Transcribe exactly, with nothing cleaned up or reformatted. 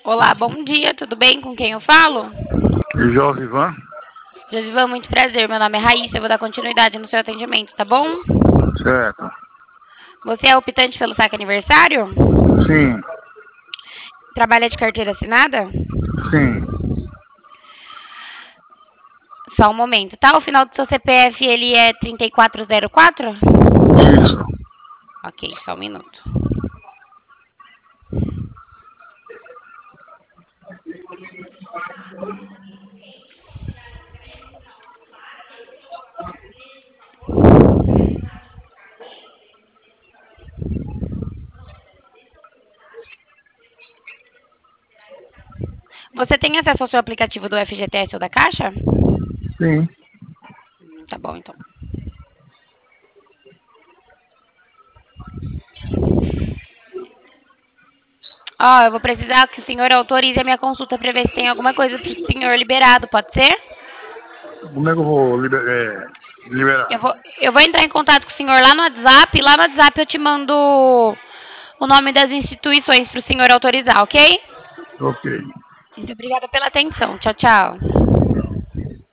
Olá, bom dia, tudo bem? Com quem eu falo? Josivan? Josivan, muito prazer. Meu nome é Raíssa, eu vou dar continuidade no seu atendimento, tá bom? Certo. Você é optante pelo saque aniversário? Sim, Trabalha de carteira assinada? sim. Só um momento, tá? O final do seu C P F, ele é trinta e quatro zero quatro? Isso. Ok, só um minuto. Você tem acesso ao seu aplicativo do F G T S ou da Caixa? Sim. Tá bom, então. Ó, eu vou precisar que o senhor autorize a minha consulta para ver se tem alguma coisa pro senhor liberado, pode ser? Como é que eu vou liber- é, liberar? Eu vou, eu vou entrar em contato com o senhor lá no WhatsApp. Lá no WhatsApp eu te mando o nome das instituições para o senhor autorizar, ok? Ok. Muito obrigada pela atenção. Tchau, tchau.